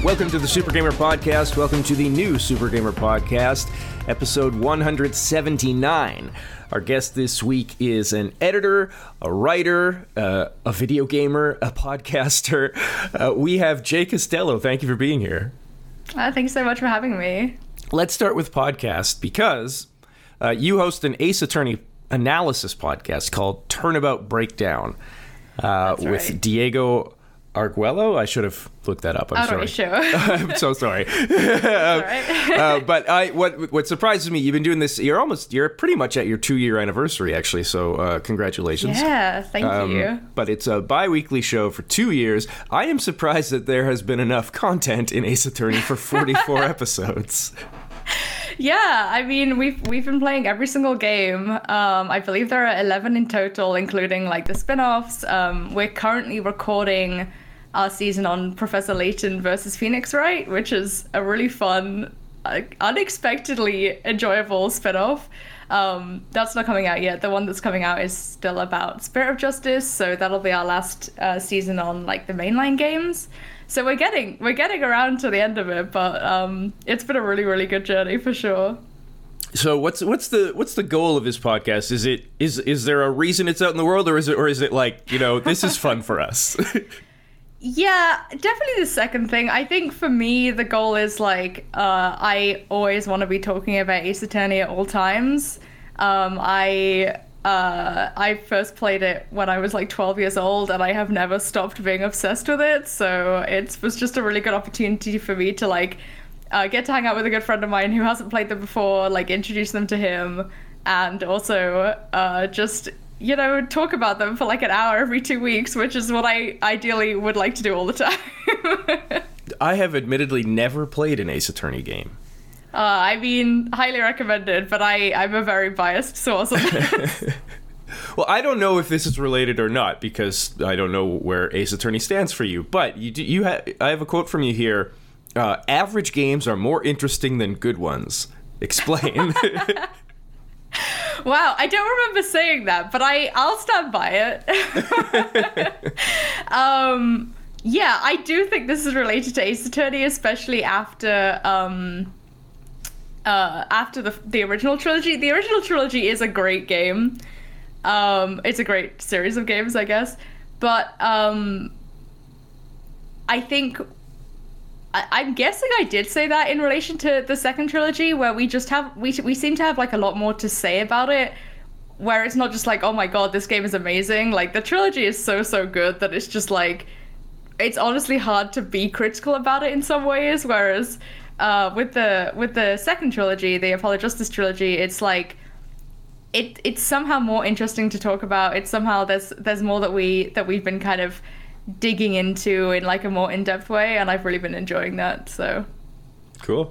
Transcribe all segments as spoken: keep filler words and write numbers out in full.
Welcome to the Super Gamer Podcast. Welcome to the new Super Gamer Podcast, episode one seventy-nine. Our guest this week is an editor, a writer, uh, a video gamer, a podcaster. Uh, we have Jay Costello. Thank you for being here. Uh, thanks so much for having me. Let's start with podcast because uh, you host an Ace Attorney analysis podcast called Turnabout Breakdown uh, That's with right. Diego Arguello. I should have looked that up. I'm Out sorry. of show. I'm so sorry. Right. uh, but I, what what surprises me, you've been doing this. You're almost, you're pretty much at your two year anniversary, actually. So uh, congratulations. Yeah, thank Um, you. But it's a bi-weekly show for two years. I am surprised that there has been enough content in Ace Attorney for forty-four episodes. Yeah, I mean, we've we've been playing every single game. Um, I believe there are eleven in total, including like the spin-offs. Um, we're currently recording our season on Professor Layton versus Phoenix Wright, which is a really fun, like, unexpectedly enjoyable spin-off. Um, that's not coming out yet. The one that's coming out is still about Spirit of Justice, so that'll be our last uh, season on like the mainline games. So we're getting we're getting around to the end of it, but um, it's been a really really good journey for sure. So what's what's the what's the goal of this podcast? Is it is is there a reason it's out in the world, or is it or is it like, you know, this is fun for us? Yeah, definitely the second thing. I think for me, the goal is like, uh, I always want to be talking about Ace Attorney at all times. Um, I uh, I first played it when I was like twelve years old, and I have never stopped being obsessed with it. So it was just a really good opportunity for me to like uh, get to hang out with a good friend of mine who hasn't played them before, like introduce them to him, and also uh, just, you know, talk about them for like an hour every two weeks, which is what I ideally would like to do all the time. I have admittedly never played an Ace Attorney game. Uh, I mean, highly recommended, but I, I'm a very biased source of this. Well, I don't know if this is related or not, because I don't know where Ace Attorney stands for you. But you do, you ha- I have a quote from you here. Uh, average games are more interesting than good ones. Explain. Wow, I don't remember saying that, but I, I'll stand by it. um, yeah, I do think this is related to Ace Attorney, especially after um, uh, after the the original trilogy. The original trilogy is a great game. Um, it's a great series of games, I guess. But um, I think... I, I'm guessing I did say that in relation to the second trilogy, where we just have... We, we seem to have, like, a lot more to say about it, where it's not just like, oh my god, this game is amazing. Like, the trilogy is so, so good that it's just, like... It's honestly hard to be critical about it in some ways, whereas... Uh, with the with the second trilogy, the Apollo Justice trilogy, it's like it it's somehow more interesting to talk about. It's somehow there's there's more that we that we've been kind of digging into in like a more in-depth way, and I've really been enjoying that. So Cool.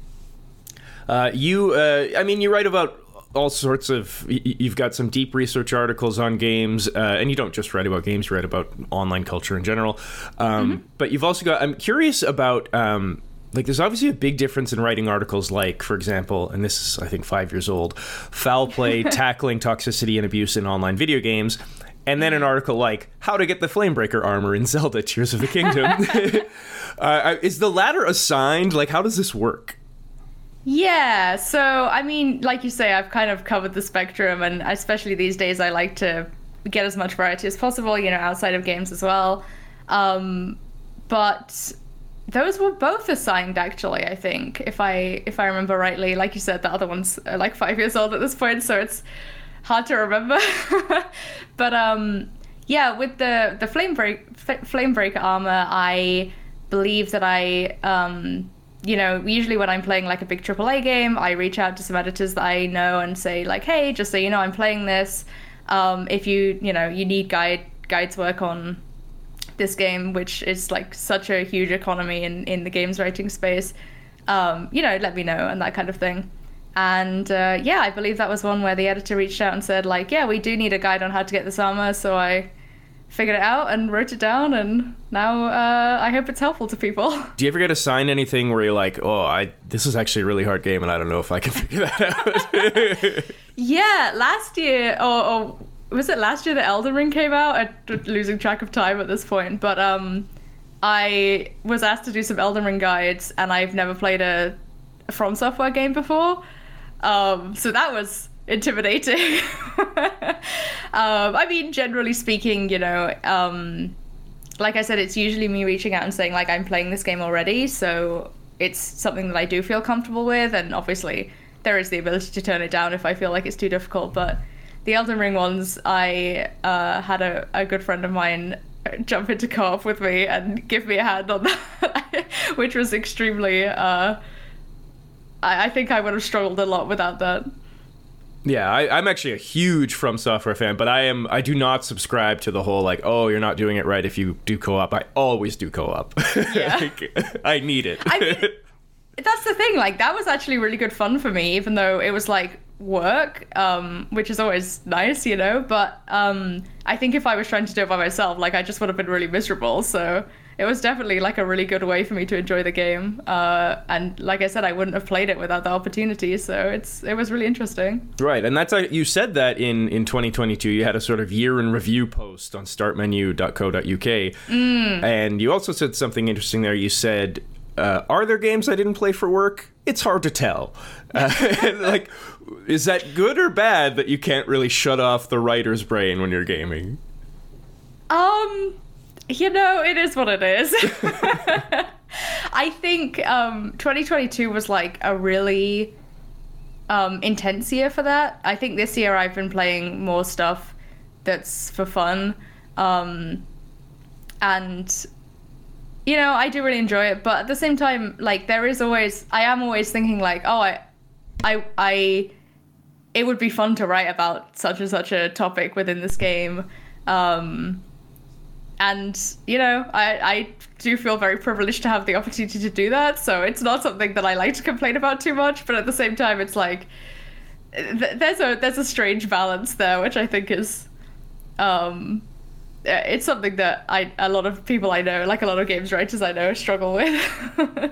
Uh, you, uh, I mean, you write about all sorts of. You've got some deep research articles on games, uh, and you don't just write about games. You write about online culture in general. Um, mm-hmm. But you've also got. I'm curious about. Um, Like, there's obviously a big difference in writing articles like, for example, and this is, I think, five years old, foul play, tackling toxicity and abuse in online video games, and then an article like, how to get the Flamebreaker armor in Zelda Tears of the Kingdom. uh, is the latter assigned? Like, how does this work? yeah, so, I mean, like you say, I've kind of covered the spectrum, and especially these days, I like to get as much variety as possible, you know, outside of games as well. Um, but... Those were both assigned, actually, I think, if I if I remember rightly. Like you said, the other one's uh, like five years old at this point, so it's hard to remember. But um, yeah, with the the flame break Flamebreaker armor, I believe that I um, you know, usually when I'm playing like a big triple A game, I reach out to some editors that I know and say like, hey, just so you know, I'm playing this. Um, if you you know you need guide guides work on this game, which is like such a huge economy in, in the games writing space, um, you know, let me know and that kind of thing. And uh, yeah, I believe that was one where the editor reached out and said like, yeah, we do need a guide on how to get this armor. So I figured it out and wrote it down, and now uh, I hope it's helpful to people. Do you ever get assigned anything where you're like, oh, I this is actually a really hard game and I don't know if I can figure that out? Yeah, last year, or, or was it last year that Elden Ring came out? I'm losing track of time at this point, but um, I was asked to do some Elden Ring guides, and I've never played a, a From Software game before. Um, so that was intimidating. um, I mean, generally speaking, you know, um, like I said, it's usually me reaching out and saying, like, I'm playing this game already, so it's something that I do feel comfortable with, and obviously there is the ability to turn it down if I feel like it's too difficult, but the Elden Ring ones, I uh, had a, a good friend of mine jump into co-op with me and give me a hand on that, which was extremely, uh, I, I think I would have struggled a lot without that. Yeah, I, I'm actually a huge From Software fan, but I am I do not subscribe to the whole like, oh, you're not doing it right if you do co-op. I always do co-op. Yeah. like, I need it. I mean, that's the thing. Like, that was actually really good fun for me, even though it was like work, um, which is always nice, you know. But um, I think if I was trying to do it by myself, like, I just would have been really miserable. So it was definitely like a really good way for me to enjoy the game. Uh, and like I said, I wouldn't have played it without the opportunity. So it's it was really interesting. Right, and that's uh, you said that in, in twenty twenty-two you had a sort of year in review post on start menu dot co dot U K, mm. and you also said something interesting there. You said, uh, "Are there games I didn't play for work? It's hard to tell." Uh, like, is that good or bad that you can't really shut off the writer's brain when you're gaming? Um. You know, it is what it is. I think um, twenty twenty-two was like a really um, intense year for that. I think this year I've been playing more stuff that's for fun. Um, and, you know, I do really enjoy it. But at the same time, like, there is always, I am always thinking like, oh, I, I, I, it would be fun to write about such and such a topic within this game. Um, And, you know, I, I do feel very privileged to have the opportunity to do that. So it's not something that I like to complain about too much. But at the same time, it's like th- there's a there's a strange balance there, which I think is um, it's something that I a lot of people I know, like a lot of games writers I know, struggle with.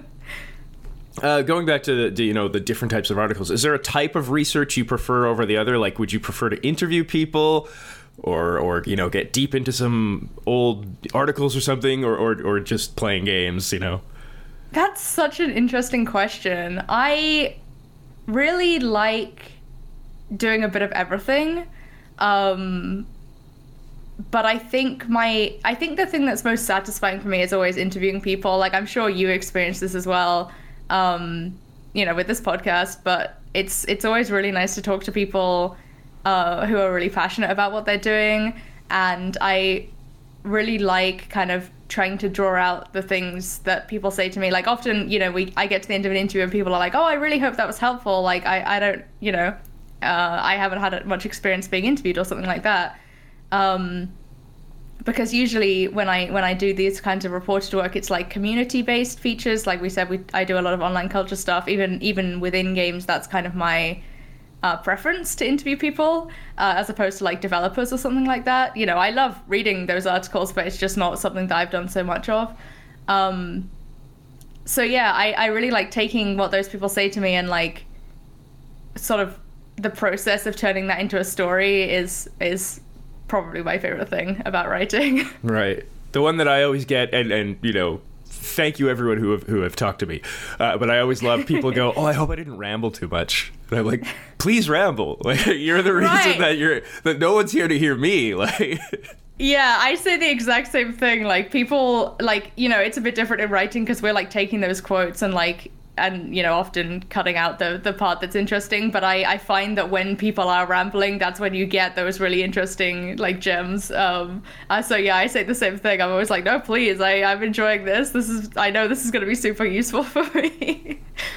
Uh, going back to the, you know, the different types of articles, is there a type of research you prefer over the other? Like, would you prefer to interview people? Or, or you know, get deep into some old articles or something, or, or, or just playing games, you know? That's such an interesting question. I really like doing a bit of everything. Um, but I think my, I think the thing that's most satisfying for me is always interviewing people. Like, I'm sure you experience this as well, um, you know, with this podcast, but it's, it's always really nice to talk to people Uh, who are really passionate about what they're doing, and I really like kind of trying to draw out the things that people say to me. Like, often, you know, we I get to the end of an interview and people are like, oh, I really hope that was helpful. Like, I, I don't, you know, uh, I haven't had much experience being interviewed or something like that. Um, because usually when I when I do these kinds of reported work, it's like community-based features. Like we said, we I do a lot of online culture stuff. Even even within games, that's kind of my Uh, preference to interview people uh, as opposed to like developers or something like that. You know, I love reading those articles, but it's just not something that I've done so much of. Um, so yeah, I, I really like taking what those people say to me and like sort of the process of turning that into a story is is probably my favorite thing about writing. Right. The one that I always get, and, and you know, thank you everyone who have, who have talked to me, uh, but I always love people go, oh, I hope I didn't ramble too much. And I'm like, please ramble. Like, you're the reason Right. that you're that no one's here to hear me. Like, Yeah, I say the exact same thing. Like, people, like, you know, it's a bit different in writing because we're like taking those quotes and like and you know often cutting out the the part that's interesting, but I I find that when people are rambling, that's when you get those really interesting like gems. Um uh, so yeah, I say the same thing. I'm always like, no, please, I I'm enjoying this. This is I know this is going to be super useful for me.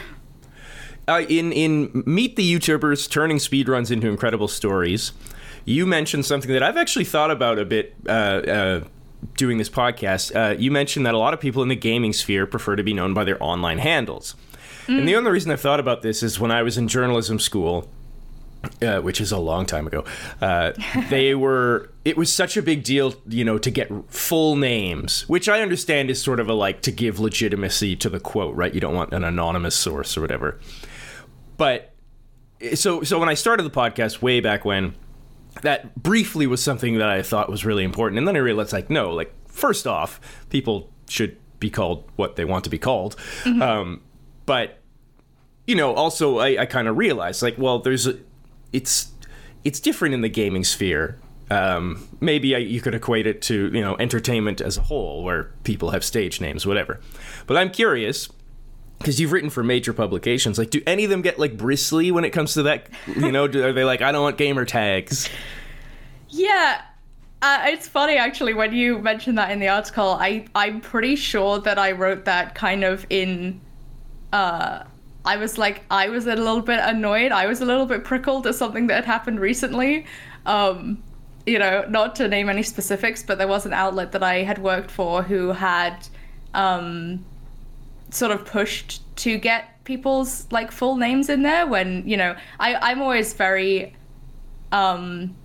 Uh, in, in Meet the YouTubers, Turning Speedruns into Incredible Stories, you mentioned something that I've actually thought about a bit uh, uh, doing this podcast. Uh, you mentioned that a lot of people in the gaming sphere prefer to be known by their online handles. Mm. And the only reason I thought about this is when I was in journalism school, uh, which is a long time ago, uh, they were... It was such a big deal, you know, to get full names, which I understand is sort of a, like, to give legitimacy to the quote, right? You don't want an anonymous source or whatever. But so so when I started the podcast way back when, that briefly was something that I thought was really important. And then I realized, like, no, like, first off, people should be called what they want to be called. Mm-hmm. Um, but, you know, also I, I kind of realized, like, well, there's a, it's, it's different in the gaming sphere. Um, maybe I, you could equate it to, you know, entertainment as a whole, where people have stage names, whatever. But I'm curious, because you've written for major publications, like, do any of them get, like, bristly when it comes to that? You know, do, are they like, I don't want gamer tags? Yeah. Uh, it's funny, actually, when you mentioned that in the article, I, I'm pretty sure that I wrote that kind of in, uh, I was like, I was a little bit annoyed. I was a little bit prickled at something that had happened recently. Um, you know, not to name any specifics, but there was an outlet that I had worked for who had um, sort of pushed to get people's, like, full names in there when, you know, I, I'm always very um,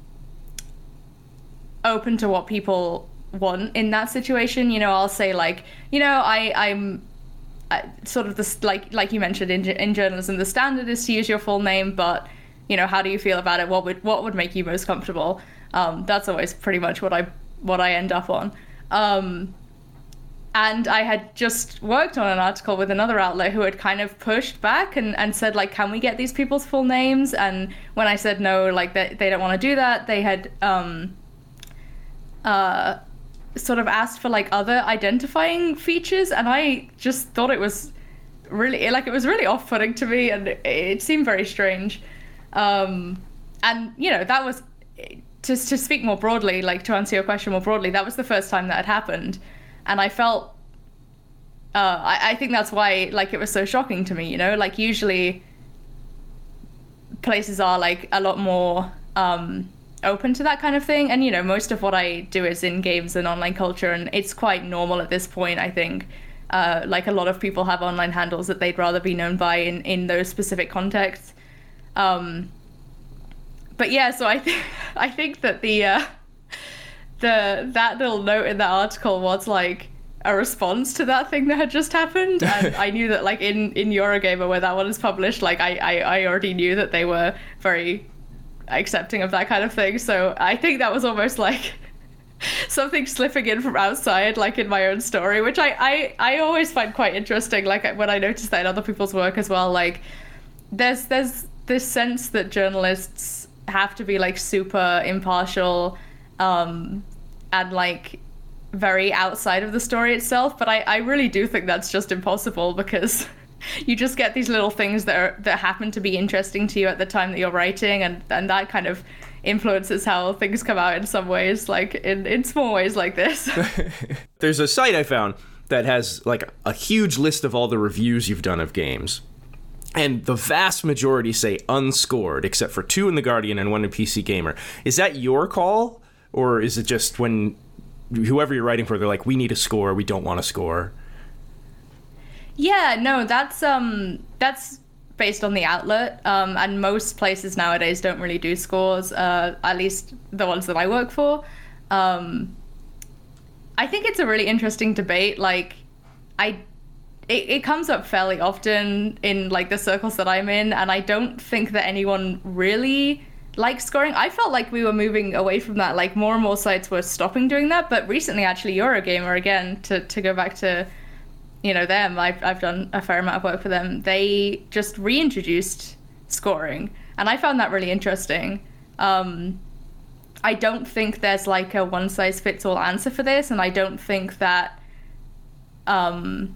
open to what people want in that situation. You know, I'll say, like, you know, I, I'm uh, sort of this, like, like you mentioned in, in journalism, the standard is to use your full name, but, you know, how do you feel about it? What would, what would make you most comfortable? Um, that's always pretty much what I what I end up on. Um, and I had just worked on an article with another outlet who had kind of pushed back and, and said, like, can we get these people's full names? And when I said no, like, they, they don't want to do that, they had um, uh, sort of asked for, like, other identifying features. And I just thought it was really, like, it was really off-putting to me, and it, it seemed very strange. Um, and, you know, that was... To, to speak more broadly, like, to answer your question more broadly, that was the first time that had happened. And I felt, uh, I, I think that's why, like, it was so shocking to me, you know? Like, usually places are, like, a lot more um, open to that kind of thing. And, you know, most of what I do is in games and online culture, and it's quite normal at this point, I think. Uh, like, a lot of people have online handles that they'd rather be known by in, in those specific contexts. Um But yeah, so I think I think that the uh, the that little note in that article was, like, a response to that thing that had just happened. And I knew that, like, in, in Eurogamer, where that one is published, like, I, I, I already knew that they were very accepting of that kind of thing. So I think that was almost like something slipping in from outside, like, in my own story, which I, I, I always find quite interesting. Like, when I notice that in other people's work as well, like, there's there's this sense that journalists have to be, like, super impartial um and, like, very outside of the story itself, but I, I really do think that's just impossible, because you just get these little things that are that happen to be interesting to you at the time that you're writing, and and that kind of influences how things come out in some ways, like in, in small ways like this. There's a site I found that has, like, a huge list of all the reviews you've done of games. And the vast majority say unscored, except for two in The Guardian and one in P C Gamer. Is that your call? Or is it just when whoever you're writing for, they're like, we need a score, we don't want a score? Yeah, no, that's um that's based on the outlet. Um, and most places nowadays don't really do scores, uh, at least the ones that I work for. Um, I think it's a really interesting debate. Like, I... It, it comes up fairly often in, like, the circles that I'm in, and I don't think that anyone really likes scoring. I felt like we were moving away from that. Like, more and more sites were stopping doing that, but recently, actually, Eurogamer, again, to, to go back to, you know, them, I've, I've done a fair amount of work for them, they just reintroduced scoring, and I found that really interesting. Um, I don't think there's, like, a one-size-fits-all answer for this, and I don't think that... Um,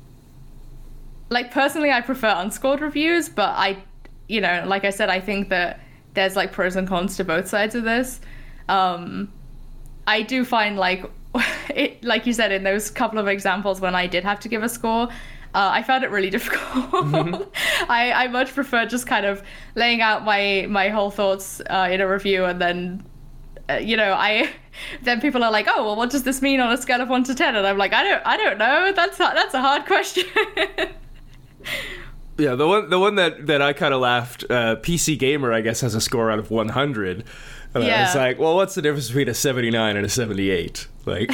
Like, personally, I prefer unscored reviews, but I, you know, like I said, I think that there's, like, pros and cons to both sides of this. Um, I do find, like, it, like you said, in those couple of examples when I did have to give a score, uh, I found it really difficult. Mm-hmm. I, I much prefer just kind of laying out my, my whole thoughts uh, in a review, and then, uh, you know, I... Then people are like, oh, well, what does this mean on a scale of one to ten? And I'm like, I don't, I don't know. That's that's a hard question. Yeah, the one the one that, that I kind of laughed, uh, P C Gamer, I guess, has a score out of one hundred. And yeah. I was like, well, what's the difference between a seventy-nine and a seventy-eight? Like,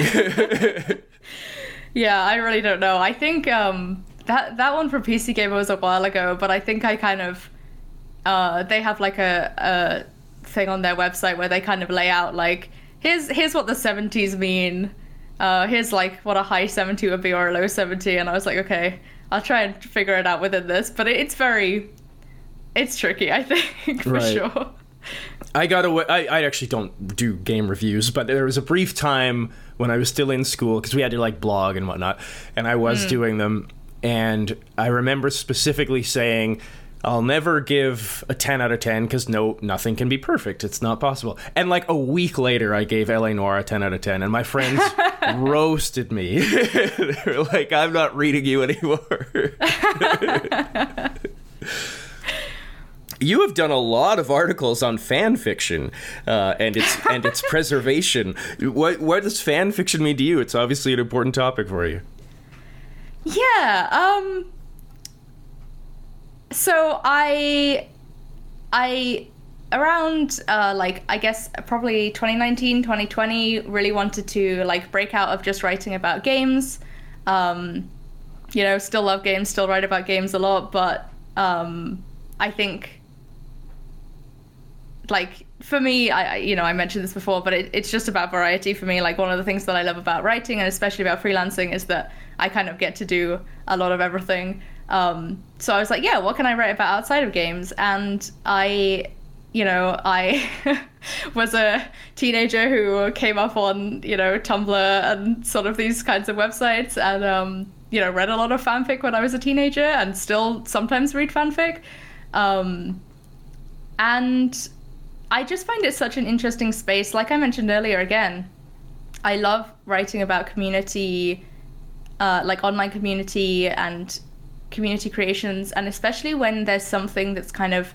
yeah, I really don't know. I think um, that that one for P C Gamer was a while ago, but I think I kind of uh, they have, like, a, a thing on their website where they kind of lay out, like, here's here's what the seventies mean. uh, here's like what a high seventy would be or a low seventy, and I was like, okay, I'll try and figure it out within this, but it, it's very, it's tricky, I think, for right. sure. I got away. I, I actually don't do game reviews, but there was a brief time when I was still in school because we had to like blog and whatnot, and I was mm. doing them. And I remember specifically saying, I'll never give a ten out of ten because no, nothing can be perfect. It's not possible. And like a week later, I gave L A Noire a ten out of ten, and my friends roasted me. They were like, I'm not reading you anymore. You have done a lot of articles on fan fiction uh, and its and its preservation. What what does fan fiction mean to you? It's obviously an important topic for you. Yeah. Um. So I, I, around uh, like I guess probably twenty nineteen, twenty twenty, really wanted to like break out of just writing about games. Um, you know, still love games, still write about games a lot, but um, I think. Like, for me, I, you know, I mentioned this before, but it, it's just about variety for me. Like, one of the things that I love about writing, and especially about freelancing, is that I kind of get to do a lot of everything. Um, so I was like, yeah, what can I write about outside of games? And I, you know, I was a teenager who came up on, you know, Tumblr and sort of these kinds of websites, and, um, you know, read a lot of fanfic when I was a teenager, and still sometimes read fanfic. Um, and... I just find it such an interesting space. Like I mentioned earlier, again, I love writing about community, uh, like online community and community creations, and especially when there's something that's kind of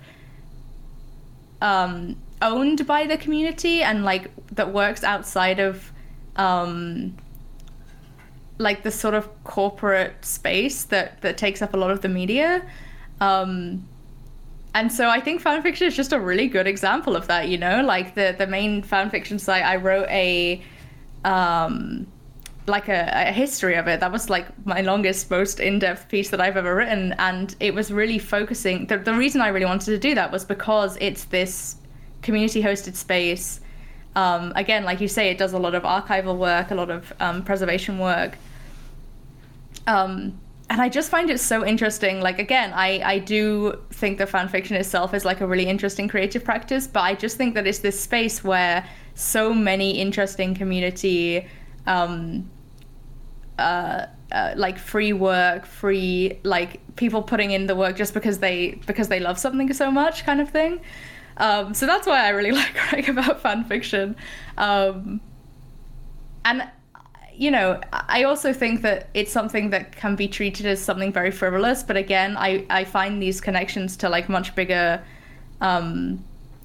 um, owned by the community and like that works outside of um, like the sort of corporate space that, that takes up a lot of the media. Um, And so I think fanfiction is just a really good example of that, you know? Like, the, the main fanfiction site, I wrote a, um, like, a, a history of it. That was, like, my longest, most in-depth piece that I've ever written. And it was really focusing... The, the reason I really wanted to do that was because it's this community-hosted space. Um, again, like you say, it does a lot of archival work, a lot of um, preservation work. Um... And I just find it so interesting. Like, again, I, I do think that fan fiction itself is like a really interesting creative practice, but I just think that it's this space where so many interesting community, um, uh, uh, like free work, free, like people putting in the work just because they, because they love something so much kind of thing. Um, so that's why I really like writing about fan fiction. Um, and you know, I also think that it's something that can be treated as something very frivolous. But again, I, I find these connections to like much bigger um,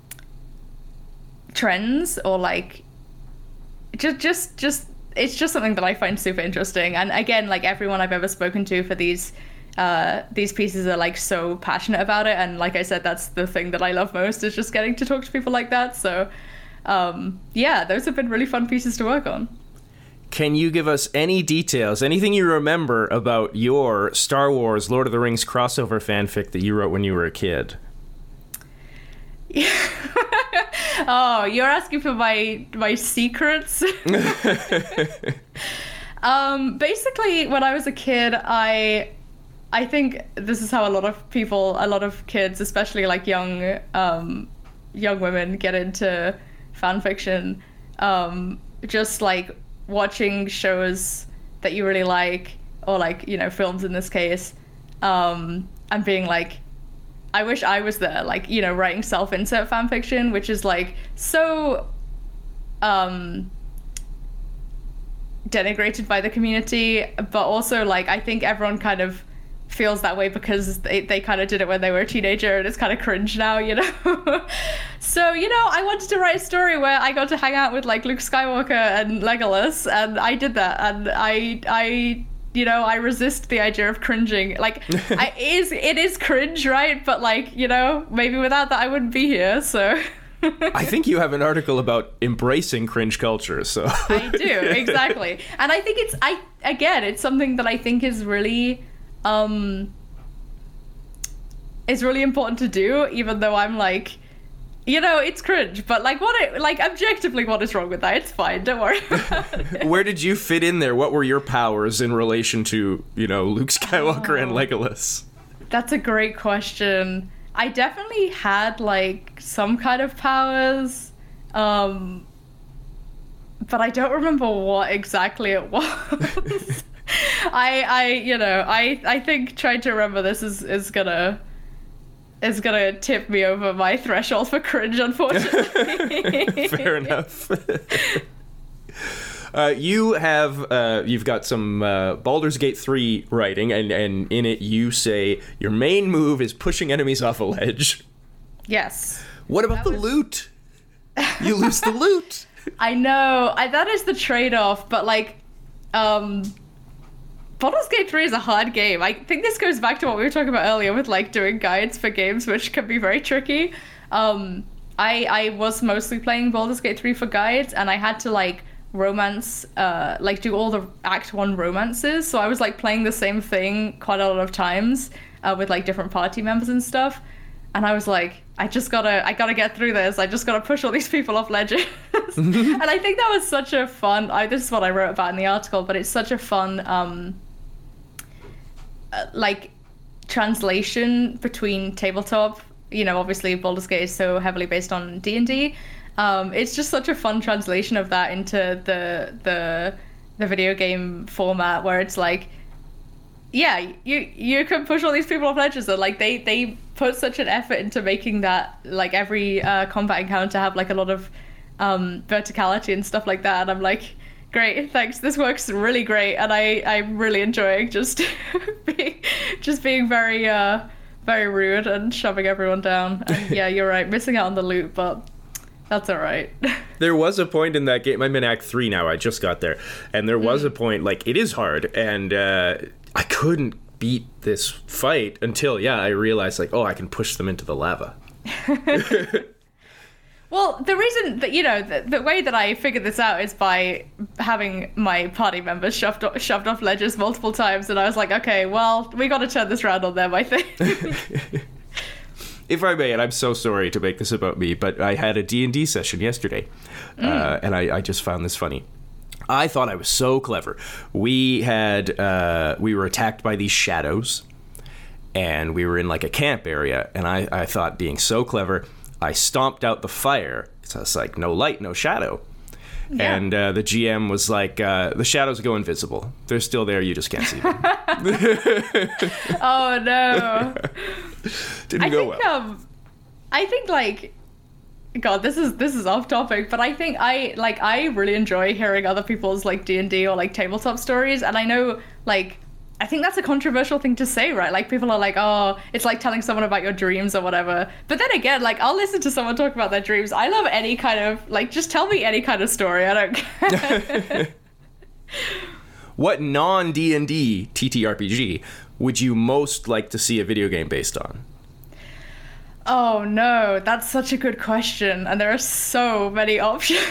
trends or like just, just, just, it's just something that I find super interesting. And again, like everyone I've ever spoken to for these, uh, these pieces are like so passionate about it. And like I said, that's the thing that I love most is just getting to talk to people like that. So um, yeah, those have been really fun pieces to work on. Can you give us any details, anything you remember about your Star Wars Lord of the Rings crossover fanfic that you wrote when you were a kid? Yeah. Oh, you're asking for my my secrets? um, basically, when I was a kid, I I think this is how a lot of people, a lot of kids, especially like young um, young women, get into fanfiction. Um, just like watching shows that you really like, or like, you know, films in this case, um, and being like, I wish I was there, like, you know, writing self-insert fanfiction, which is like so um, denigrated by the community, but also like I think everyone kind of feels that way because they, they kind of did it when they were a teenager and it's kind of cringe now, you know? So, you know, I wanted to write a story where I got to hang out with like Luke Skywalker and Legolas, and I did that, and I, I, you know, I resist the idea of cringing. Like, I, it is, it is cringe, right? But like, you know, maybe without that I wouldn't be here, so... I think you have an article about embracing cringe culture, so... I do, exactly. And I think it's, I again, it's something that I think is really... Um, it's really important to do, even though I'm like, You know, it's cringe, but like, what? It, like, objectively, what is wrong with that? It's fine. Don't worry. Where did you fit in there? What were your powers in relation to, you know, Luke Skywalker oh, and Legolas? That's a great question. I definitely had like some kind of powers, um, but I don't remember what exactly it was. I, I, you know, I, I think trying to remember this is is gonna. is gonna tip me over my threshold for cringe, unfortunately. Fair enough. uh, you have uh, you've got some uh, Baldur's Gate three writing, and, and in it you say your main move is pushing enemies off a ledge. Yes. What about that the was... loot? You lose the loot. I know. I, that is the trade-off, but like, um. Baldur's Gate three is a hard game. I think this goes back to what we were talking about earlier with like doing guides for games, which can be very tricky. Um, I I was mostly playing Baldur's Gate three for guides, and I had to like romance, uh, like do all the Act One romances. So I was like playing the same thing quite a lot of times uh, with like different party members and stuff. And I was like, I just gotta, I gotta get through this. I just gotta push all these people off ledges. And I think that was such a fun. I, this is what I wrote about in the article, but it's such a fun. Um, Uh, like translation between tabletop, you know, obviously Baldur's Gate is so heavily based on D and D. Um, it's just such a fun translation of that into the the the video game format, where it's like, yeah, you you can push all these people off ledges, and like they they put such an effort into making that like every uh, combat encounter have like a lot of um, verticality and stuff like that. And I'm like, great, thanks. This works really great, and I I'm really enjoying just being just being very uh very rude and shoving everyone down. And yeah, you're right, missing out on the loot, but that's all right. There was a point in that game. I'm in Act Three now. I just got there, and there was mm. a point like it is hard, and uh, I couldn't beat this fight until yeah I realized like oh I can push them into the lava. Well, the reason that, you know, the, the way that I figured this out is by having my party members shoved, shoved off ledges multiple times, and I was like, okay, well, we got to turn this round on them, I think. If I may, and I'm so sorry to make this about me, but I had a D and D session yesterday, mm. uh, and I, I just found this funny. I thought I was so clever. We had, uh, we were attacked by these shadows, and we were in like a camp area, and I, I thought being so clever, I stomped out the fire. So it's like no light, no shadow. Yeah. And uh, the G M was like, uh, the shadows go invisible. They're still there, you just can't see them. Oh, no. Didn't I go think, well. Um, I think, like, God, this is this is off topic, but I think I, like, I really enjoy hearing other people's, like, D and D or, like, tabletop stories. And I know, like, I think that's a controversial thing to say, right? Like, people are like, oh, it's like telling someone about your dreams or whatever. But then again, like, I'll listen to someone talk about their dreams. I love any kind of, like, just tell me any kind of story. I don't care. What non-D and D T T R P G would you most like to see a video game based on? Oh, no. That's such a good question. And there are so many options.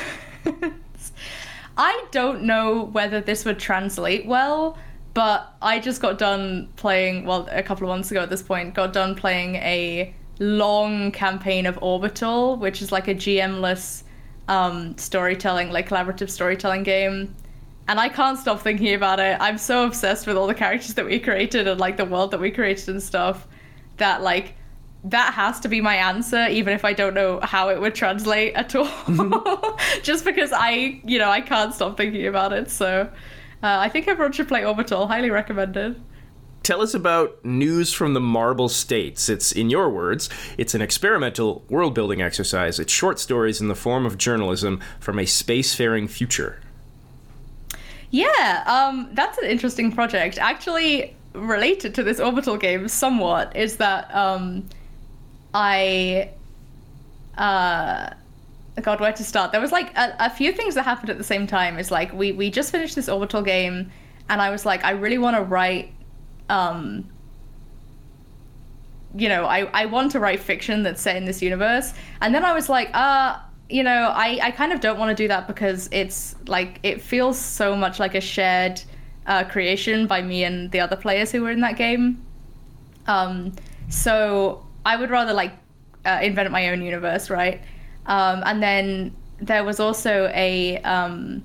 I don't know whether this would translate well, but I just got done playing, well, a couple of months ago at this point, got done playing a long campaign of Orbital, which is like a G M-less um, storytelling, like collaborative storytelling game. And I can't stop thinking about it. I'm so obsessed with all the characters that we created and like the world that we created and stuff that like, that has to be my answer, even if I don't know how it would translate at all. Mm-hmm. Just because I, you know, I can't stop thinking about it, so... Uh, I think everyone should play Orbital. Highly recommended. Tell us about News from the Marble States. It's, in your words, it's an experimental world-building exercise. It's short stories in the form of journalism from a spacefaring future. Yeah, um, that's an interesting project. Actually, related to this Orbital game somewhat, is that um, I... Uh, God, where to start? There was like a, a few things that happened at the same time. It's like we we just finished this Orbital game, and I was like, I really want to write, um, you know, I, I want to write fiction that's set in this universe. And then I was like, uh, you know, I, I kind of don't want to do that because it's like, it feels so much like a shared uh, creation by me and the other players who were in that game. Um, so I would rather like uh, invented my own universe, right? Um, and then there was also a um,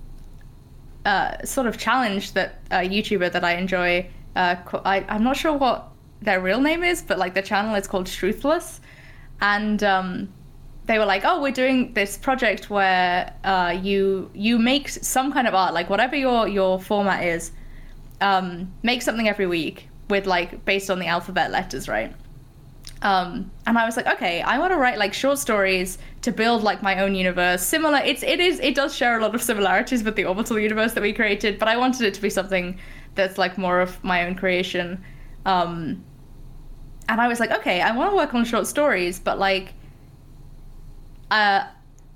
uh, sort of challenge that a YouTuber that I enjoy. Uh, I, I'm not sure what their real name is, but like the channel is called Truthless, and um, they were like, "Oh, we're doing this project where uh, you you make some kind of art, like whatever your your format is, um, make something every week with like based on the alphabet letters, right?" Um, and I was like, okay, I want to write like short stories to build like my own universe. Similar, it's it is it does share a lot of similarities with the Orbital universe that we created, but I wanted it to be something that's like more of my own creation. Um, and I was like, okay, I want to work on short stories, but like, uh,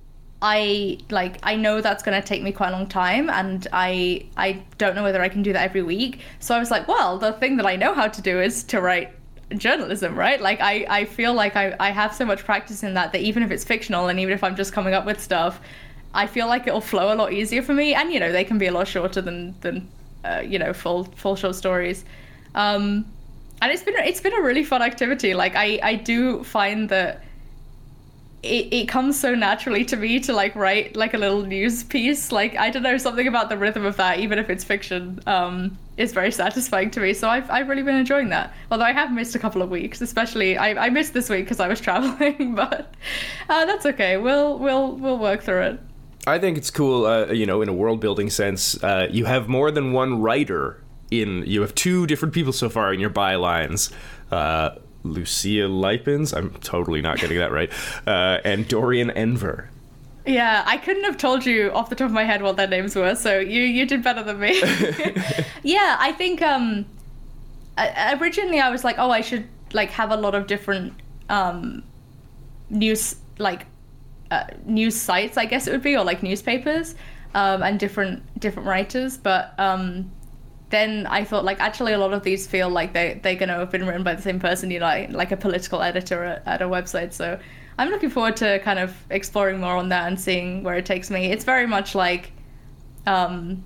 I like I know that's going to take me quite a long time, and I I don't know whether I can do that every week. So I was like, well, the thing that I know how to do is to write journalism, right? Like I, I feel like I, I have so much practice in that that even if it's fictional and even if I'm just coming up with stuff, I feel like it'll flow a lot easier for me. And you know, they can be a lot shorter than than uh, you know full full short stories. Um, and it's been it's been a really fun activity. Like I, I do find that it, it comes so naturally to me to like write like a little news piece. Like I don't know, something about the rhythm of that, even if it's fiction, um, is very satisfying to me. So I've I've really been enjoying that. Although I have missed a couple of weeks, especially I, I missed this week because I was traveling, but uh, that's okay. We'll we'll we'll work through it. I think it's cool. Uh, you know, in a world building sense, uh, you have more than one writer. In you have two different people so far in your bylines. Uh, Lucia Lipins, I'm totally not getting that right, uh, and Dorian Enver. Yeah, I couldn't have told you off the top of my head what their names were, so you you did better than me. Yeah, I think um, originally I was like, oh, I should like have a lot of different um, news like uh, news sites, I guess it would be, or like newspapers, um, and different different writers, but. Um, Then I thought, like, actually, a lot of these feel like they they're gonna have been written by the same person, you know, like a political editor at, at a website. So I'm looking forward to kind of exploring more on that and seeing where it takes me. It's very much like, um,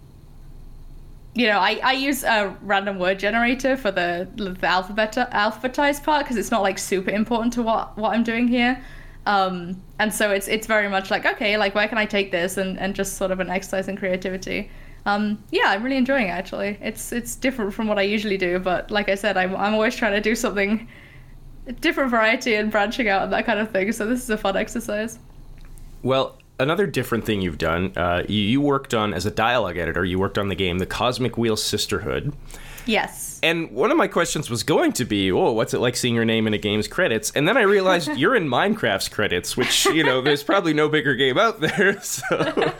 you know, I, I use a random word generator for the the alphabet alphabetized part because it's not like super important to what what I'm doing here. Um, and so it's it's very much like, okay, like where can I take this and and just sort of an exercise in creativity. Um, yeah, I'm really enjoying it, actually. It's it's different from what I usually do, but like I said, I'm I'm always trying to do something, different variety and branching out and that kind of thing, so this is a fun exercise. Well, another different thing you've done, uh, you, you worked on, as a dialogue editor, you worked on the game, The Cosmic Wheel Sisterhood. Yes. And one of my questions was going to be, oh, what's it like seeing your name in a game's credits? And then I realized you're in Minecraft's credits, which, you know, there's probably no bigger game out there, so...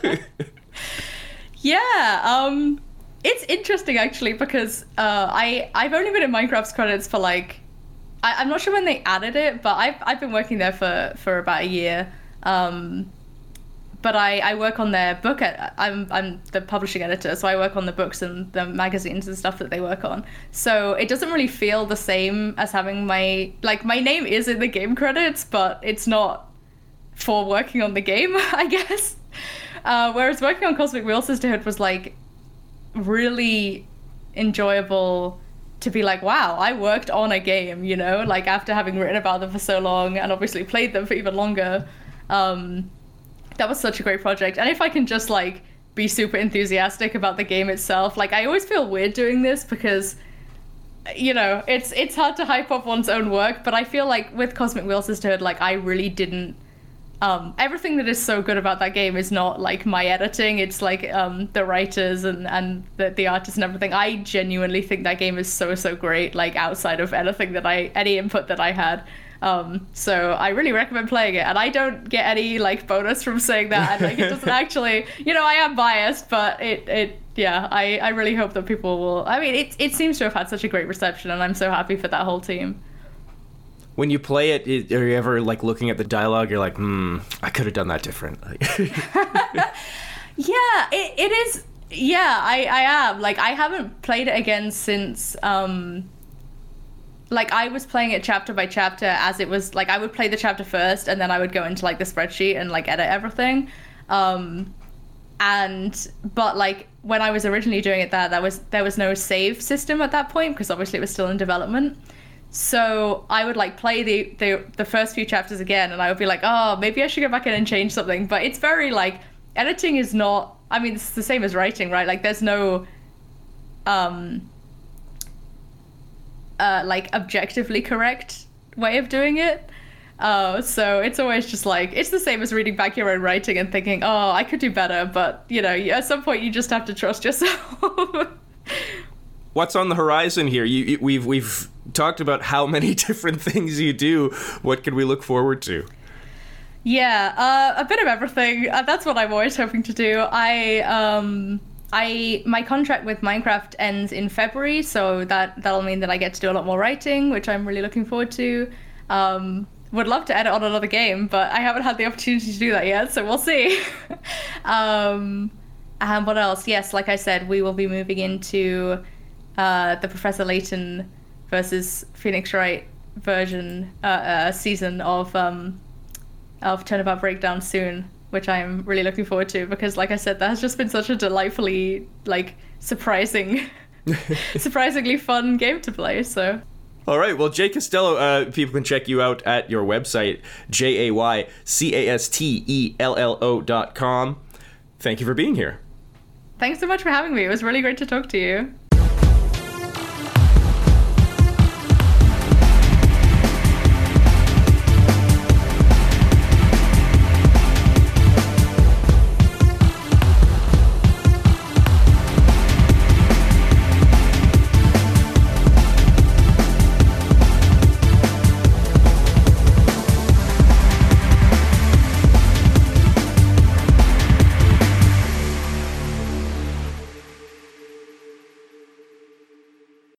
Yeah, um, it's interesting actually because uh, I I've only been in Minecraft's credits for like I, I'm not sure when they added it, but I've I've been working there for, for about a year. Um, but I, I work on their book. Ed- I'm I'm the publishing editor, so I work on the books and the magazines and stuff that they work on. So it doesn't really feel the same as having my like my name is in the game credits, but it's not for working on the game, I guess. Uh, whereas working on Cosmic Wheel Sisterhood was like really enjoyable to be like, wow, I worked on a game, you know, like after having written about them for so long and obviously played them for even longer. Um, that was such a great project. And if I can just like be super enthusiastic about the game itself, like I always feel weird doing this because, you know, it's it's hard to hype up one's own work, but I feel like with Cosmic Wheel Sisterhood, like I really didn't Um, everything that is so good about that game is not like my editing. It's like um, the writers and, and the, the artists and everything. I genuinely think that game is so, so great, like outside of anything that I, any input that I had. Um, so I really recommend playing it. And I don't get any like bonus from saying that. And like it doesn't actually, you know, I am biased, but it, it yeah, I, I really hope that people will, I mean, it, it seems to have had such a great reception and I'm so happy for that whole team. When you play it, are you ever like looking at the dialogue? You're like, hmm, I could have done that different. Yeah, it, it is. Yeah, I, I am. Like, I haven't played it again since, um, like, I was playing it chapter by chapter as it was, like, I would play the chapter first and then I would go into, like, the spreadsheet and, like, edit everything. Um, and, but, like, when I was originally doing it there, that was, there was no save system at that point because obviously it was still in development. So I would like play the, the the first few chapters again, and I would be like, oh, maybe I should go back in and change something. But it's very like editing is not. I mean, it's the same as writing, right? Like there's no, um, uh, like objectively correct way of doing it. Uh, so it's always just like it's the same as reading back your own writing and thinking, oh, I could do better. But you know, at some point you just have to trust yourself. What's on the horizon here? You, you, we've we've talked about how many different things you do. What can we look forward to? Yeah, uh, a bit of everything. Uh, that's what I'm always hoping to do. I um I my contract with Minecraft ends in February, so that that'll mean that I get to do a lot more writing, which I'm really looking forward to. Um, would love to edit on another game, but I haven't had the opportunity to do that yet, so we'll see. um, and what else? Yes, like I said, we will be moving into uh, the Professor Layton versus Phoenix Wright version uh, uh, season of um, of Turnabout Breakdown soon, which I'm really looking forward to because, like I said, that has just been such a delightfully, like, surprising, surprisingly fun game to play. So. All right. Well, Jay Castello, uh, people can check you out at your website, J A Y C A S T E L L O dot com. Thank you for being here. Thanks so much for having me. It was really great to talk to you.